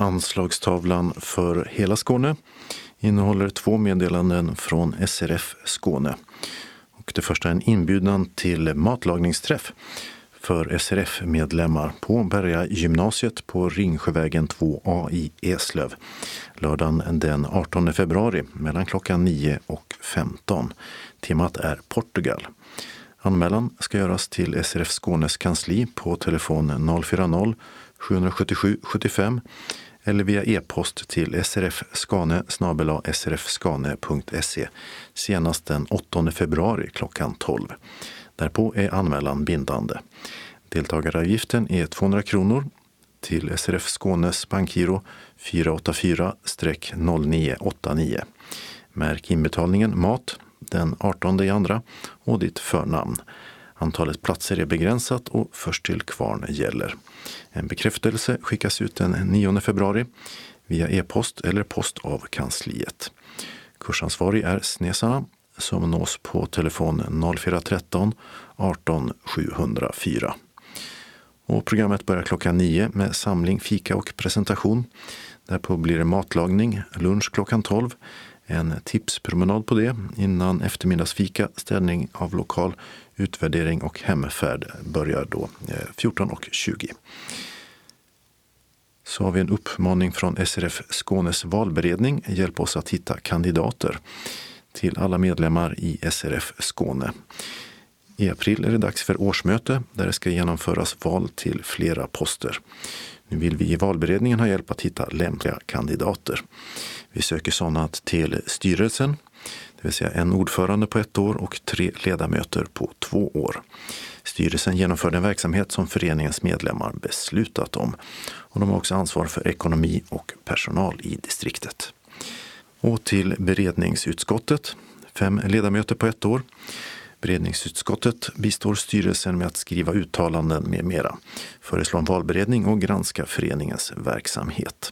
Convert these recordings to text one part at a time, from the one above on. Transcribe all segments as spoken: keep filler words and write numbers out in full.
Anslagstavlan för hela Skåne innehåller två meddelanden från S R F Skåne. Och det första är en inbjudan till matlagningsträff för S R F-medlemmar på Berga gymnasiet på Ringsjövägen två A i Eslöv. Lördagen den artonde februari mellan klockan nio och femton. Temat är Portugal. Anmälan ska göras till S R F Skånes kansli på telefon noll fyra noll sju sju sju sju fem eller via e-post till srfskane snabel-a srfskane punkt se senast den åttonde februari klockan tolv. Därpå är anmälan bindande. Deltagaravgiften är tvåhundra kronor till S R F Skånes bankgiro fyra åtta fyra noll nio åtta nio. Märk inbetalningen mat den artonde i andra och ditt förnamn. Antalet platser är begränsat och först till kvarn gäller. En bekräftelse skickas ut den nionde februari via e-post eller post av kansliet. Kursansvarig är Snesarna som nås på telefon noll fyra ett tre arton sju noll fyra. Och programmet börjar klockan nio med samling, fika och presentation. Därpå blir det matlagning, lunch klockan tolv. En tipspromenad på det innan eftermiddagsfika, städning av lokal, utvärdering och hemfärd börjar då fjorton och tjugo. Så har vi en uppmaning från S R F Skånes valberedning. Hjälp oss att hitta kandidater till alla medlemmar i S R F Skåne. I april är det dags för årsmöte där det ska genomföras val till flera poster. Nu vill vi i valberedningen ha hjälp att hitta lämpliga kandidater. Vi söker sådana till styrelsen, det vill säga en ordförande på ett år och tre ledamöter på två år. Styrelsen genomför den verksamhet som föreningens medlemmar beslutat om och de har också ansvar för ekonomi och personal i distriktet. Och till beredningsutskottet, fem ledamöter på ett år. Beredningsutskottet bistår styrelsen med att skriva uttalanden med mera, föreslå en valberedning och granska föreningens verksamhet.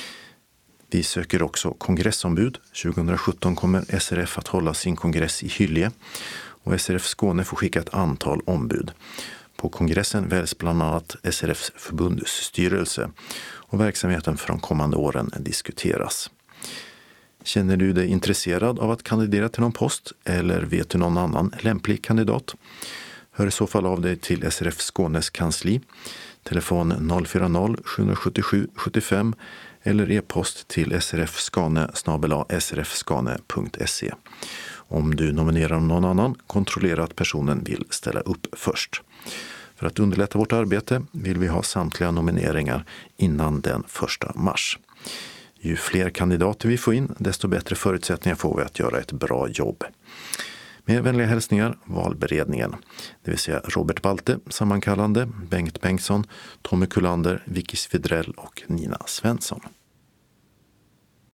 Vi söker också kongressombud. tjugohundrasjutton kommer S R F att hålla sin kongress i Hyllie och S R F Skåne får skicka ett antal ombud. På kongressen väljs bland annat S R Fs förbundsstyrelse och verksamheten för de kommande åren diskuteras. Känner du dig intresserad av att kandidera till någon post eller vet du någon annan lämplig kandidat? Hör i så fall av dig till S R F Skånes kansli, telefon noll fyra noll sju sju sju sju fem eller e-post till srfskane snabel-a srfskane punkt se. Om du nominerar någon annan, kontrollera att personen vill ställa upp först. För att underlätta vårt arbete vill vi ha samtliga nomineringar innan den första mars. Ju fler kandidater vi får in, desto bättre förutsättningar får vi att göra ett bra jobb. Med vänliga hälsningar, valberedningen. Det vill säga Robert Balte, sammankallande, Bengt Bengtsson, Tommy Kullander, Vicky Svidrell och Nina Svensson.